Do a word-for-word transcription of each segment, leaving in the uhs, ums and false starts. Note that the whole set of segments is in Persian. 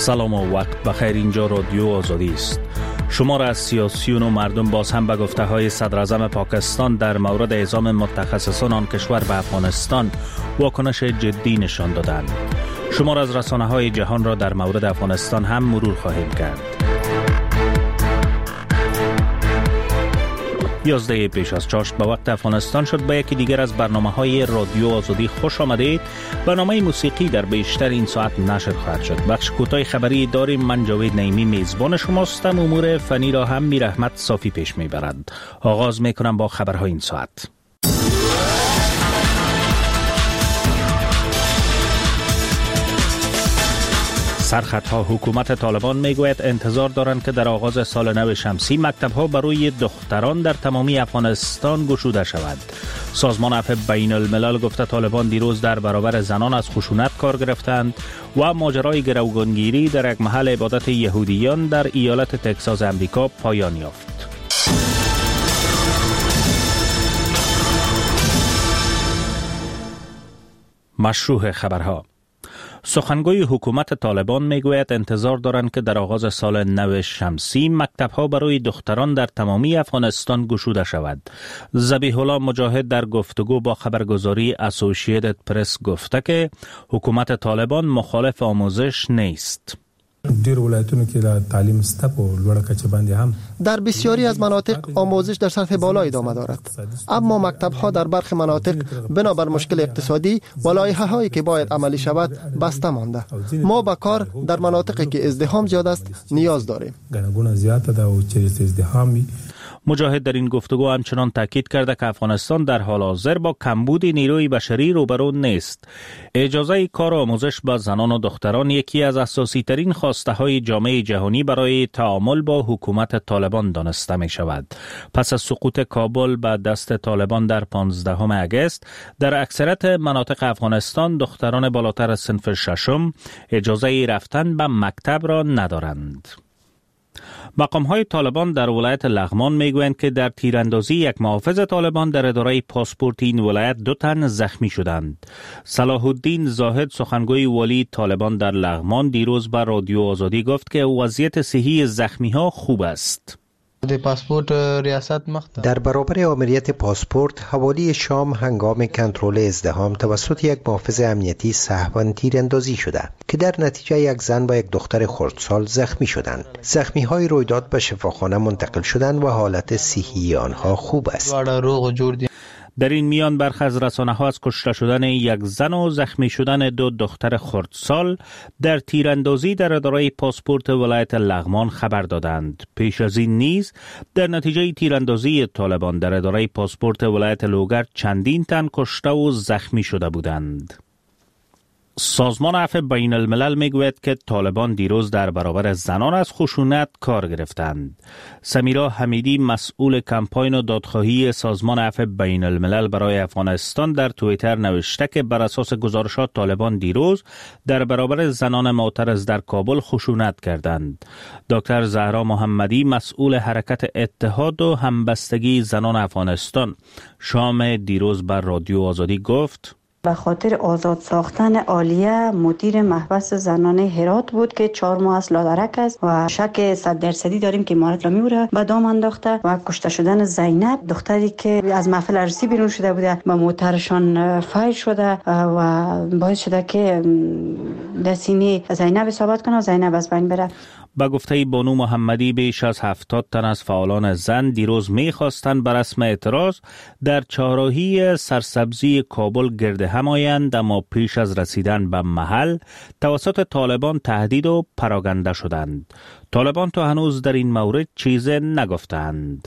سلام و وقت بخیر. اینجا رادیو آزادی است. شما را از سیاسیون و مردم باز هم به گفته های صدر اعظم پاکستان در مورد اعزام متخصصان آن کشور به افغانستان واکنش جدی نشان دادند. شما را از رسانه های جهان را در مورد افغانستان هم مرور خواهیم کرد. یازده پیش از چاشت به وقت افغانستان شد. به یکی دیگر از برنامه های رادیو آزادی خوش آمدید. برنامه موسیقی در بیشتر این ساعت نشر خواهد شد. بخش کوتاه خبری داریم. من جاوید نعیمی میزبان شماستم. امور فنی را هم میر احمد صافی پیش میبرد. آغاز میکنم با خبرهای این ساعت. سرخطها حکومت طالبان میگوید انتظار دارند که در آغاز سال نو شمسی مکتب‌ها برای دختران در تمامی افغانستان گشوده شود. سازمان عفو بین الملل گفته طالبان دیروز در برابر زنان از خشونت کار گرفتند و ماجرای گروگانگیری در یک محل عبادت یهودیان در ایالت تگزاس امریکا پایان یافت. مشروع خبرها. سخنگوی حکومت طالبان میگوید انتظار دارند که در آغاز سال نو شمسی مکتب‌ها برای دختران در تمامی افغانستان گشوده شود. ذبیح الله مجاهد در گفتگو با خبرگزاری اسوسییتد پرس گفته که حکومت طالبان مخالف آموزش نیست. ډیر ولایتونو کې د تعلیم سطح په لوړه کچه باندې هم در بسیاری از مناطق آموزش در سطح بالا ادامه دارد، اما مکتب‌ها در برخی مناطق بنابر مشکل اقتصادی و لایحه‌هایی که باید عملی شود بسته مانده. ما به کار در مناطقی که ازدحام زیاد است نیاز داریم. ګڼه زیاته ده او چې ازدحام. مجاهد در این گفتگو همچنان تاکید کرده که افغانستان در حال حاضر با کمبود نیروی بشری روبرو نیست. اجازه کار و آموزش به زنان و دختران یکی از اساسی ترین خواسته های جامعه جهانی برای تعامل با حکومت طالبان دانسته می شود. پس از سقوط کابل به دست طالبان در پانزدهم اگست، در اکثریت مناطق افغانستان دختران بالاتر از صنف ششم اجازه رفتن به مکتب را ندارند. مقام‌های طالبان در ولایت لغمان میگویند که در تیراندازی یک محافظ طالبان در اداره پاسپورت این ولایت دو تن زخمی شدند. صلاح الدین زاهد سخنگوی والی طالبان در لغمان دیروز به رادیو آزادی گفت که وضعیت صحی زخمی‌ها خوب است. پاسپورت ریاست مخت در برابر آمریت پاسپورت حوالی شام هنگام کنترل ازدحام توسط یک محافظ امنیتی سهواً تیراندازی شده که در نتیجه یک زن و یک دختر خردسال زخمی شدند. زخمی‌های رویداد به شفاخانه منتقل شدند و حالت صحی آنها خوب است. در این میان برخی از رسانه‌ها از کشته شدن یک زن و زخمی شدن دو دختر خردسال در تیراندازی در اداره پاسپورت ولایت لغمان خبر دادند. پیش از این نیز در نتیجه تیراندازی طالبان در اداره پاسپورت ولایت لوگر چندین تن کشته و زخمی شده بودند. سازمان عفو بین الملل میگوید که طالبان دیروز در برابر زنان از خشونت کار گرفتند. سمیرا حمیدی مسئول کمپاین و دادخواهی سازمان عفو بین الملل برای افغانستان در توییتر نوشته که بر اساس گزارشات طالبان دیروز در برابر زنان معترض در کابل خشونت کردند. دکتر زهرا محمدی مسئول حرکت اتحاد و همبستگی زنان افغانستان شام دیروز بر رادیو آزادی گفت به خاطر آزاد ساختن عالیه مدیر محبس زنان هرات بود که چهار ماه از لادرک است و شک صد درصدی داریم که امارات را میبره به دام انداخته و کشته شدن زینب دختری که از محفل عروسی بیرون شده بوده و موترشان فایر شده و باعث شده که دسینه زینب اصابت کنه و زینب از بین بره. با گفته بانو محمدی بیش از هفتاد تن از فعالان زن دیروز می‌خواستند بر رسم اعتراض در چهارراهی سرسبزی کابل گرد هم آیند، اما پیش از رسیدن به محل توسط طالبان تهدید و پراگنده شدند. طالبان تا هنوز در این مورد چیزی نگفتند.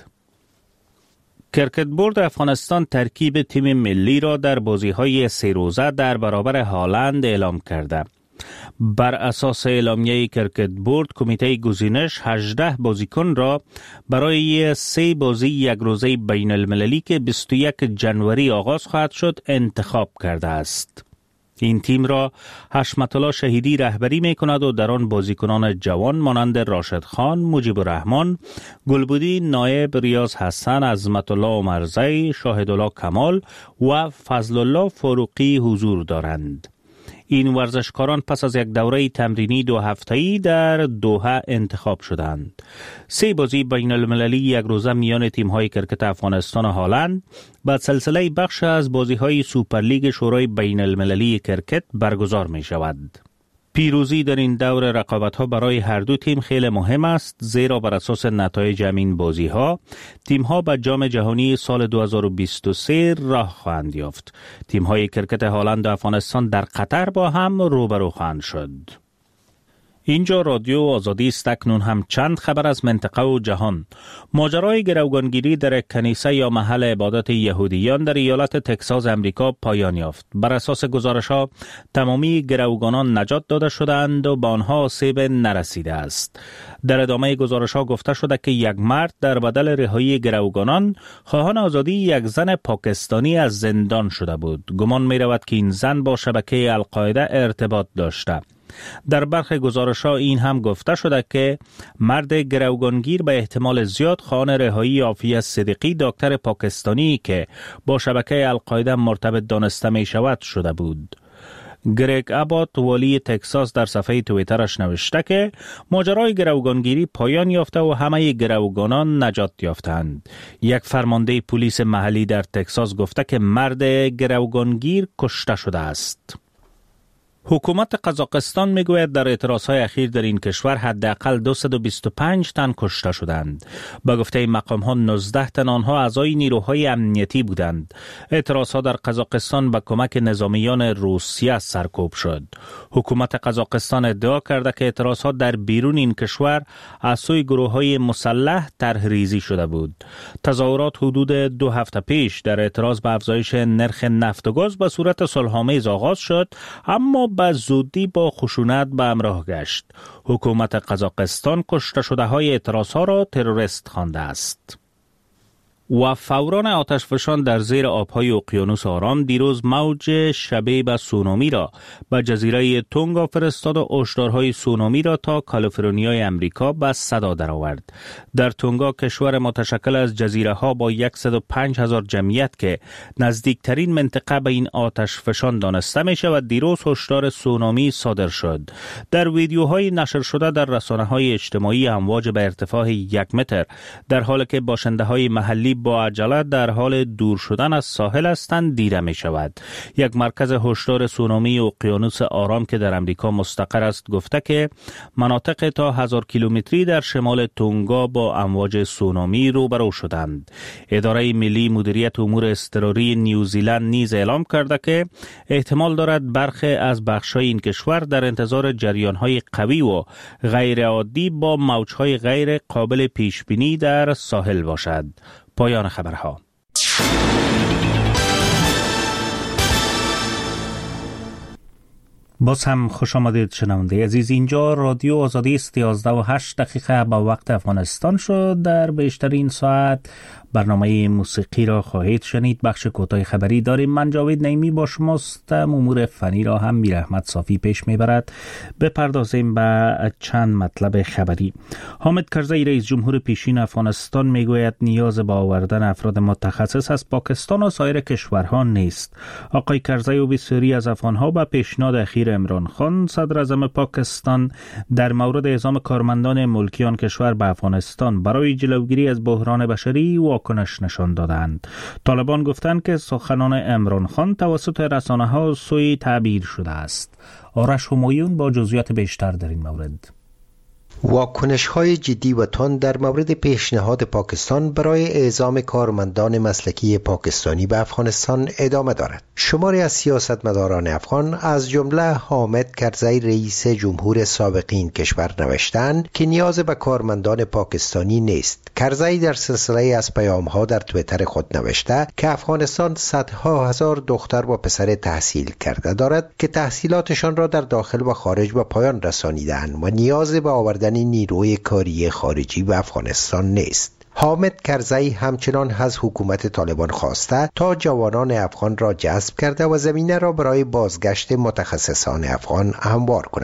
کرکت بورد افغانستان ترکیب تیم ملی را در بازی‌های سه روزه در برابر هالند اعلام کرده. بر اساس اعلامیه کرکت بورد کمیته گزینش هجده بازیکن را برای سه بازی یک روزه بین المللی که بیست و یک جنوری آغاز خواهد شد انتخاب کرده است. این تیم را حشمت الله شهیدی رهبری می کند و در آن بازیکنان جوان مانند راشد خان، مجیب الرحمن، گلبودی نایب، ریاض حسن، عظمت الله عمرزی، شاهد الله کمال و فضل الله فاروقی حضور دارند. این ورزشکاران پس از یک دوره تمرینی دو هفته‌ای در دوحه انتخاب شدند. سه بازی بین المللی یک روزه میان تیم‌های کرکت افغانستان و هلند بعد سلسله بخش از بازی‌های سوپرلیگ شورای بین المللی کرکت برگزار می‌شود. پیروزی در این دور رقابت‌ها برای هر دو تیم خیلی مهم است، زیرا بر اساس نتایج همین بازی‌ها تیم‌ها به جام جهانی سال دو هزار و بیست و سه راه خواهند یافت. تیم‌های کرکت هلند و افغانستان در قطر با هم روبرو خواهند شد. اینجا رادیو آزادی است. اکنون هم چند خبر از منطقه و جهان. ماجرای گروگانگیری در کنیسه یا محل عبادت یهودیان در ایالت تکساس امریکا پایان یافت. بر اساس گزارش‌ها تمامی گروگانان نجات داده شدند و به آنها آسیب نرسیده است. در ادامه گزارش‌ها گفته شده که یک مرد در بدل رهایی گروگانان خواهان آزادی یک زن پاکستانی از زندان شده بود. گمان می‌رود که این زن با شبکه القاعده ارتباط داشته. در برخی گزارش‌ها این هم گفته شده که مرد گروگانگیر به احتمال زیاد خواهان رهایی عافیه صدیقی دکتر پاکستانی که با شبکه القاعده مرتبط دانسته می شود شده بود. گرگ ابات والی تکساس در صفحه توییترش نوشته که ماجرای گروگانگیری پایان یافته و همه گروگانان نجات یافتند. یک فرمانده پلیس محلی در تکساس گفته که مرد گروگانگیر کشته شده است. حکومت قزاقستان میگوید در اعتراضهای اخیر در این کشور حداقل دویست و بیست و پنج تن کشته شدند. با گفته مقام‌ها نوزده تن آنها اعضای نیروهای امنیتی بودند. اعتراضها در قزاقستان با کمک نظامیان روسیه سرکوب شد. حکومت قزاقستان ادعا کرده که اعتراضها در بیرون این کشور از سوی گروه‌های مسلح طرح‌ریزی شده بود. تظاهرات حدود دو هفته پیش در اعتراض به افزایش نرخ نفت و گاز به صورت صلح‌آمیز آغاز شد، اما به زودی با خشونت به همراه گشت. حکومت قزاقستان کشته شده های اعتراض ها را تروریست خوانده است. و فوران آتشفشان در زیر آبهای اقیانوس آرام دیروز موج شبیه به سونامی را به جزیره تونگا فرستاد و هشدارهای سونامی را تا کالیفرنیای امریکا به صدا درآورد. در تونگا، کشور متشکل از جزیره ها با صد و پنج هزار جمعیت که نزدیکترین منطقه به این آتشفشان دانسته می شود، دیروز هشدار سونامی صادر شد. در ویدیوهای نشر شده در رسانه‌های اجتماعی امواج به ارتفاع یک متر در حالی که باشنده‌های محلی با عجله در حال دور شدن از ساحل هستند دیده می شود. یک مرکز هشدار سونامی اقیانوس آرام که در امریکا مستقر است گفته که مناطق تا هزار کیلومتری در شمال تونگا با امواج سونامی روبرو شدند. اداره ملی مدیریت امور اضطراری نیوزیلند نیز اعلام کرده که احتمال دارد برخی از بخش‌های این کشور در انتظار جریان‌های قوی و غیر عادی با موج‌های غیر قابل پیش‌بینی در ساحل باشد. پایان خبرها. باز هم خوش آمدید شنونده عزیز. اینجا رادیو آزادی است. یازده و هشت دقیقه با وقت افغانستان شد. در بیشترین ساعت برنامه موسیقی را خواهید شنید. بخش کوتاه خبری داریم. من جاوید نعیمی با شماستم. امور فنی را هم میر احمد صافی پیش میبرد. بپردازیم به چند مطلب خبری. حامد کرزی رئیس جمهور پیشین افغانستان میگوید نیاز به آوردن افراد متخصص از پاکستان و سایر کشورها نیست. آقای کرزی و بسیاری از افغانها به پیشنهاد اخیر عمران خان صدر اعظم پاکستان در مورد اعزام کارمندان ملکی آن کشور به افغانستان برای جلوگیری از بحران بشری واکنش نشان دادند. طالبان گفتند که سخنان عمران خان توسط رسانه‌ها سوء تعبیر شده است. آرش همایون با جزئیات بیشتر در این مورد. واکنش‌های جدی و تند در مورد پیشنهاد پاکستان برای اعزام کارمندان مسلکی پاکستانی به افغانستان ادامه دارد. شماری از سیاستمداران افغان از جمله حامد کرزی رئیس جمهور سابق این کشور نوشتند که نیاز به کارمندان پاکستانی نیست. کرزی در سلسله از پیام‌ها در توییتر خود نوشته که افغانستان صدها هزار دختر و پسر تحصیل کرده دارد که تحصیلاتشان را در داخل و خارج به پایان رسانیده‌اند و نیاز به آوردن نیروی کاری خارجی به افغانستان نیست. حامد کرزی همچنان از حکومت طالبان خواسته تا جوانان افغان را جذب کرده و زمینه را برای بازگشت متخصصان افغان هموار کند.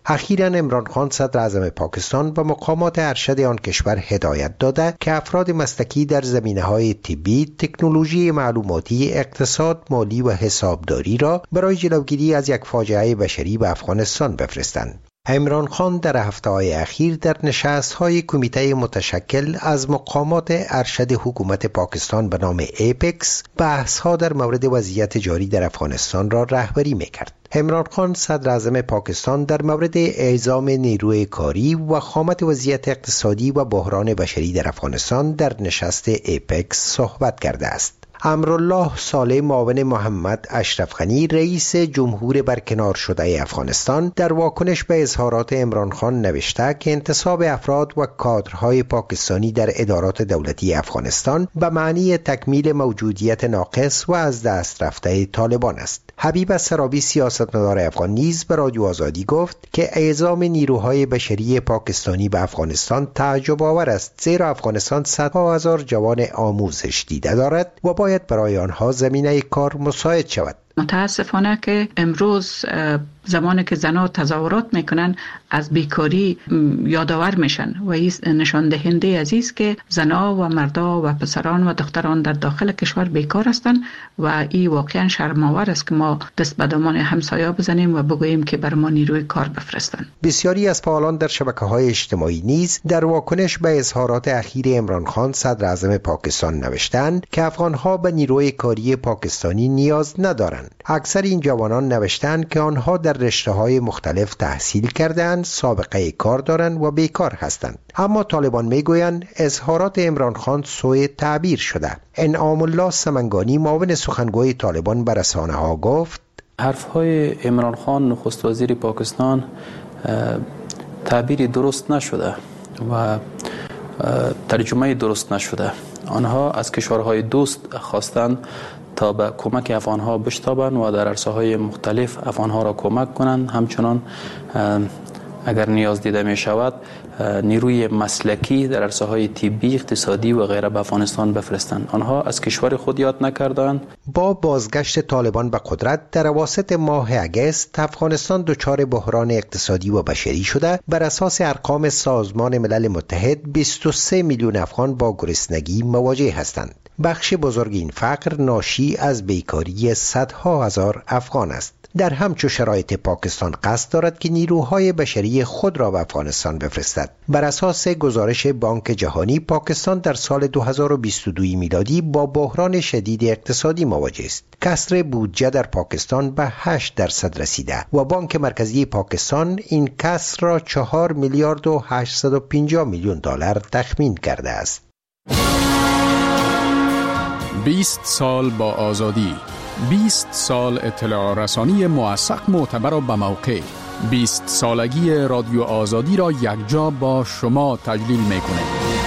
اخیراً عمران خان صدر اعظم پاکستان و مقامات ارشد آن کشور هدایت داده که افراد مسلکی در زمینه‌های طبی، تکنولوژی معلوماتی، اقتصاد، مالی و حسابداری را برای جلوگیری از یک فاجعه بشری به افغانستان بفرستند. عمران خان در هفته‌های اخیر در نشست‌های کمیته متشکل از مقامات ارشد حکومت پاکستان به نام ایپکس بحث‌ها در مورد وضعیت جاری در افغانستان را رهبری می‌کرد. عمران خان صدر اعظم پاکستان در مورد اعزام نیروی کاری و خامت وضعیت اقتصادی و بحران بشری در افغانستان در نشست ایپکس صحبت کرده است. امرالله صالح معاون محمد اشرف غنی رئیس جمهور برکنار شده افغانستان در واکنش به اظهارات عمران خان نوشته که انتصاب افراد و کادرهای پاکستانی در ادارات دولتی افغانستان به معنی تکمیل موجودیت ناقص و از دست رفته طالبان است. حبیب سرابی سیاستمدار افغان نیز به رادیو آزادی گفت که اعزام نیروهای بشری پاکستانی به افغانستان تعجب آور است، زیرا افغانستان صدها هزار جوان آموزش دیده دارد و باید برای آنها زمینه کار مساعد شود. متاسفانه که امروز زمانی که زنها تظاهرات میکنن از بیکاری یادآور میشن و این نشان دهنده از است که زنها و مردا و پسران و دختران در داخل کشور بیکار هستند و این واقعا شرم‌آور است که ما دست به دامان همسایه بزنیم و بگوییم که بر ما نیروی کار بفرستند. بسیاری از فعالان در شبکه‌های اجتماعی نیز در واکنش به اظهارات اخیر عمران خان صدر اعظم پاکستان نوشتند که افغان‌ها به نیروی کاری پاکستانی نیاز ندارند. اکثر این جوانان نوشتند که آنها در رشته‌های مختلف تحصیل کردند، سابقه کار دارند و بیکار هستند. اما طالبان میگویند اظهارات عمران خان سوء تعبیر شده. انعام الله سمنگانی معاون سخنگوی طالبان به رسانه‌ها گفت حرف‌های عمران خان نخست وزیر پاکستان تعبیری درست نشده و ترجمه درست نشده. آنها از کشورهای دوست خواستند تا به کمک افغانها بشتابند و در عرصه‌های مختلف افغانها را کمک کنند. همچنان اگر نیاز دیده می شود نیروی مسلکی در عرصه‌های طبی، اقتصادی و غیره به افغانستان بفرستند. آنها از کشور خود یاد نکردند. با بازگشت طالبان به قدرت در اواسط ماه اگست افغانستان دچار بحران اقتصادی و بشری شده. بر اساس ارقام سازمان ملل متحد بیست و سه میلیون افغان با گرسنگی مواجه هستند. بخش بزرگ این فقر ناشی از بیکاری صدها هزار افغان است. در همچو شرایط پاکستان قصد دارد که نیروهای بشری خود را به افغانستان بفرستد. بر اساس گزارش بانک جهانی پاکستان در سال دو هزار و بیست و دو میلادی با بحران شدید اقتصادی مواجه است. کسر بودجه در پاکستان به هشت درصد رسیده و بانک مرکزی پاکستان این کسر را چهار میلیارد و هشتصد و پنجاه میلیون دلار تخمین کرده است. بیست سال با آزادی، بیست سال اطلاع رسانی موثق، معتبر و بموقع. بیست سالگی رادیو آزادی را یکجا با شما تجلیل میکنه.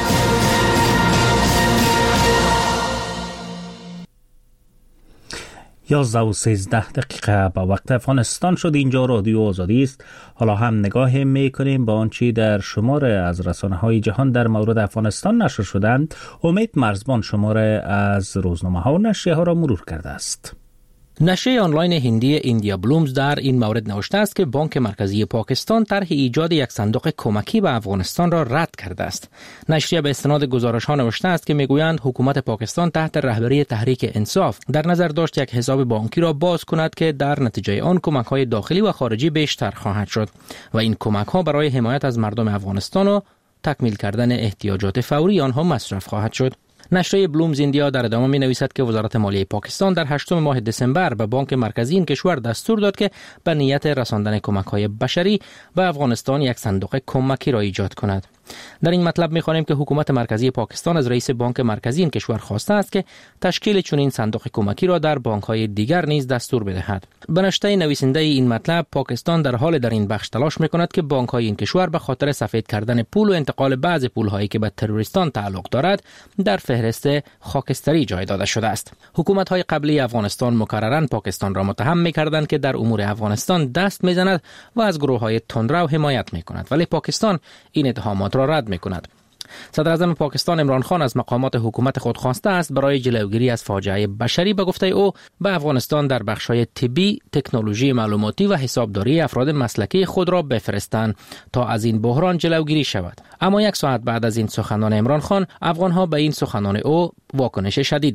یازده و سیزده دقیقه با وقت افغانستان شد. اینجا رادیو آزادی است. حالا هم نگاه میکنیم با آنچه در شمار از رسانه‌های جهان در مورد افغانستان نشر شدند. امید مرزبان شمار از روزنامه‌ها و نشریه‌ها را مرور کرده است. نشریه آنلاین هندی ایندیا بلومز در این مورد نوشته است که بانک مرکزی پاکستان طرح ایجاد یک صندوق کمکی به افغانستان را رد کرده است. نشریه به استناد گزارش‌ها نوشته است که میگویند حکومت پاکستان تحت رهبری تحریک انصاف در نظر داشت یک حساب بانکی را باز کند که در نتیجه آن کمک‌های داخلی و خارجی بیشتر خواهد شد و این کمک‌ها برای حمایت از مردم افغانستان و تکمیل کردن احتیاجات فوری آنها مصرف خواهد شد. نشریه بلومز ایندیا در ادامه می نویسد که وزارت مالیه پاکستان در هشتم ماه دسامبر به بانک مرکزی این کشور دستور داد که به نیت رساندن کمک‌های بشری به افغانستان یک صندوق کمکی را ایجاد کند. در این مطلب می‌خوانیم که حکومت مرکزی پاکستان از رئیس بانک مرکزی این کشور خواسته است که تشکیل چنین صندوق کمکی را در بانک‌های دیگر نیز دستور بدهد. به نشته نویسنده این مطلب، پاکستان در حال در این بخش تلاش می‌کند که بانک‌های این کشور به خاطر سفید کردن پول و انتقال بعضی پول‌هایی که به تروریستان تعلق دارد در فهرست خاکستری جای داده شده است. حکومت‌های قبلی افغانستان مکرراً پاکستان را متهم می‌کردند که در امور افغانستان دست می‌زند و از گروه‌های تندرو حمایت می‌کند، ولی پاکستان این اتهامات را رد می‌کند. صدر اعظم پاکستان عمران خان از مقامات حکومت خود خواسته است برای جلوگیری از فاجعه بشری به گفته او به افغانستان در بخش‌های طبی، تکنولوژی معلوماتی و حسابداری افراد مسلکی خود را بفرستند تا از این بحران جلوگیری شود. اما یک ساعت بعد از این سخنان عمران خان، افغان‌ها به این سخنان او واکنش شدید